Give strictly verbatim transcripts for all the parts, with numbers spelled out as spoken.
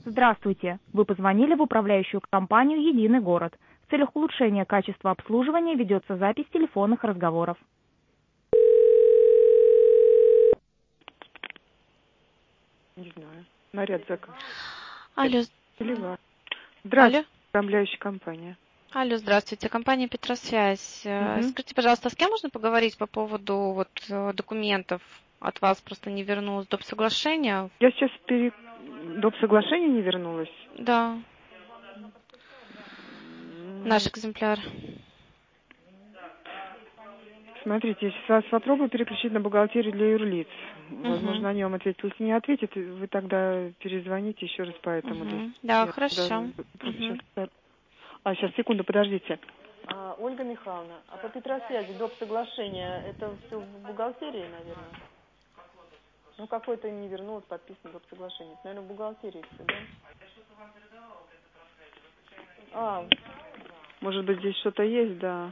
Здравствуйте! Вы позвонили в управляющую компанию «Единый город». В целях улучшения качества обслуживания ведется запись телефонных разговоров. Не знаю. Наряд заказ. Алло. Целевая. Алло. Здравствуйте, управляющая компания. Алло, здравствуйте. Компания «Петросвязь». Мгм. Скажите, пожалуйста, с кем можно поговорить по поводу вот, э, документов? От вас просто не вернулось доп. Соглашения. Я сейчас пере... доп. Соглашение не вернулась. Да, наш экземпляр. Смотрите, я сейчас попробую переключить на бухгалтерию для юрлиц. Возможно, Угу. они вам ответят. Если не ответят, вы тогда перезвоните еще раз по этому. То есть Угу. Да, я тогда хорошо. просто Угу. сейчас... А, сейчас, секунду, подождите. А, Ольга Михайловна, а по Петросвязи доп. Соглашение, это все в бухгалтерии, наверное? Ну, какой-то не вернулось, подписано доп. Соглашение. Это, наверное, в бухгалтерии все, да? А, может быть, здесь что-то есть, да.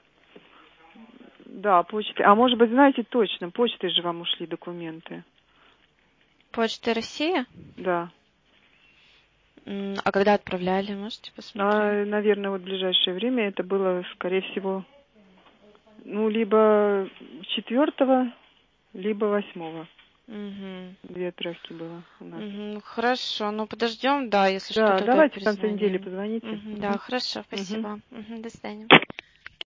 Да, почты. А может быть, знаете точно, почтой же вам ушли документы. Почта России? Да. М, А когда отправляли, можете посмотреть? А, наверное, вот в ближайшее время это было, скорее всего, ну, либо четвертого, либо восьмого. Угу. Две отправки было у нас. Угу. Хорошо, ну подождем, да, если что, Да, тогда давайте в конце недели перезвоним. позвоните. Угу. Да, хорошо, Угу. спасибо. Угу. До свидания.